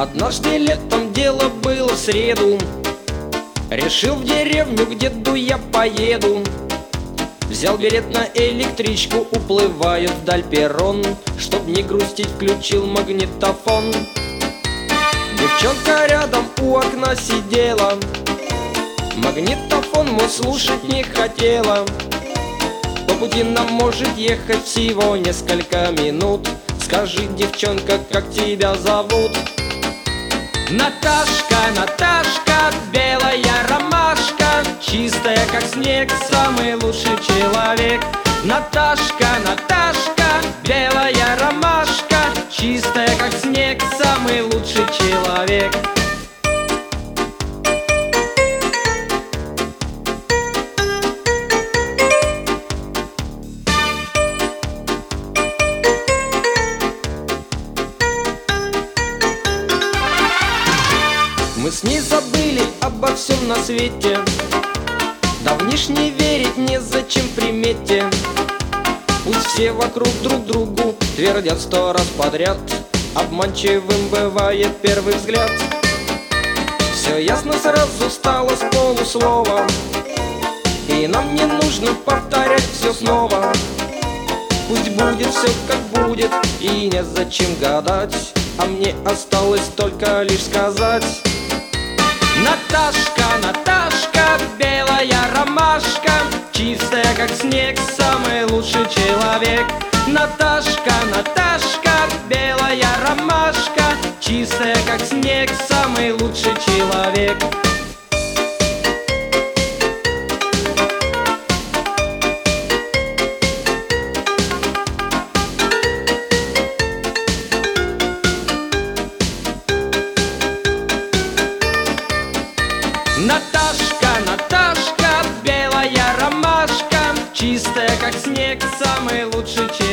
Однажды летом дело было в среду. Решил в деревню к деду я поеду. Взял билет на электричку, уплываю вдаль перрон. Чтоб не грустить, включил магнитофон. Девчонка рядом у окна сидела, магнитофон мой слушать не хотела. По пути нам может ехать всего несколько минут. Скажи, девчонка, как тебя зовут? Наташка, Наташка, белая ромашка, чистая как снег, самый лучший человек. Наташка, Наташка, белая ромашка, чистая как снег, самый лучший человек. Мы с ней забыли обо всем на свете, давнишний верить незачем примете. Пусть все вокруг друг другу твердят 100 раз подряд, обманчивым бывает первый взгляд. Все ясно сразу стало с полуслова, и нам не нужно повторять все снова. Пусть будет все как будет, и незачем гадать, а мне осталось только лишь сказать: Наташка, Наташка, белая ромашка, чистая как снег, самый лучший человек. Наташка, Наташка, белая ромашка, чистая как снег, самый лучший человек. Наташка, Наташка, белая ромашка, чистая как снег, самый лучший человек.